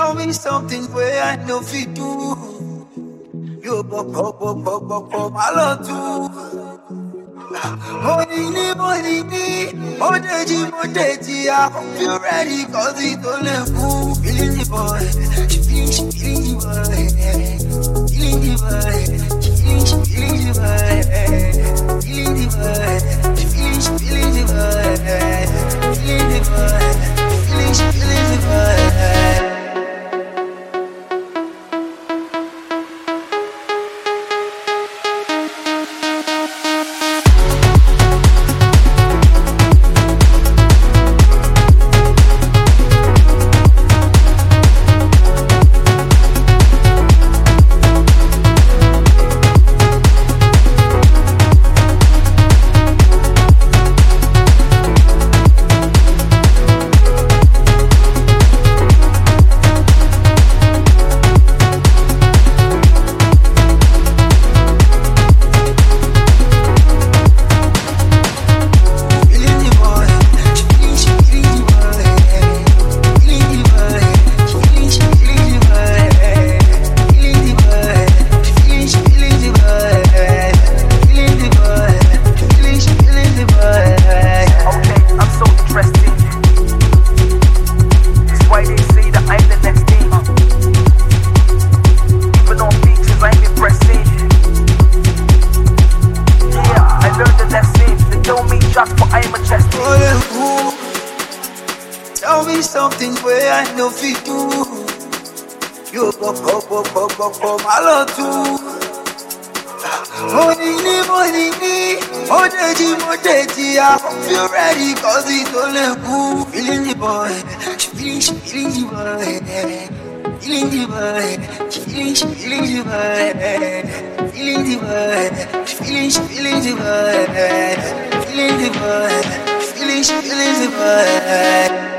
Tell me something where I know fit do. You pop, I love to. Money, Modeji, I hope you're ready, cause it's only cool. Feeling the boy, she feeling the boy, feeling the boy, she feeling the boy, feeling the boy, she feeling the boy, feeling the boy, she feeling the boy. Tell me something where I know fit do. You pop, I love to. Modeji, I hope you're ready, cause it's only cool. Feeling the boy, she feeling the boy, feeling the boy, she feeling the boy, feeling the boy, she feeling the boy, feeling the boy, she feeling the boy.